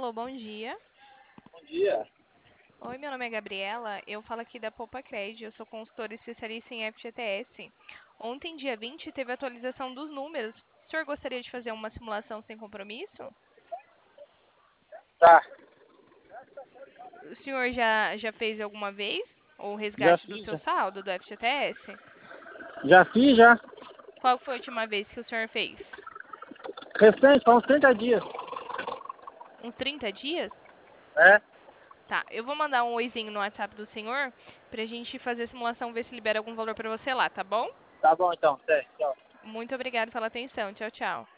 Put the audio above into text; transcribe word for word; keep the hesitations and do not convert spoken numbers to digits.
Alô, bom dia. Bom dia. Oi, meu nome é Gabriela. Eu falo aqui da Poupa Cred. Eu sou consultora especialista em F G T S. Ontem, dia vinte, teve atualização dos números. O senhor gostaria de fazer uma simulação sem compromisso? Tá, O senhor já, já fez alguma vez o já resgate do fiz, seu já. saldo do F G T S? Já fiz, já. Qual foi a última vez que o senhor fez? Recente, faz uns trinta dias. Uns trinta dias? É? Tá, eu vou mandar um oizinho no WhatsApp do senhor pra gente fazer a simulação, ver se libera algum valor pra você lá, tá bom? Tá bom então, até, tchau. Muito obrigada pela atenção. Tchau, tchau.